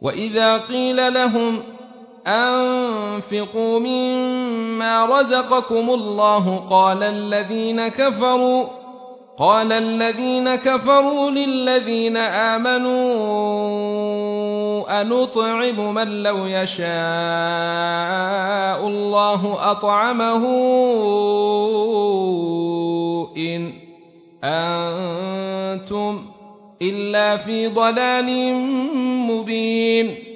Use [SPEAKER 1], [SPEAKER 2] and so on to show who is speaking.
[SPEAKER 1] وإذا قيل لهم أنفقوا مما رزقكم الله قال الذين كفروا للذين آمنوا أنطعم من لو يشاء الله أطعمه إن أنتم إلا في ضلال مبين.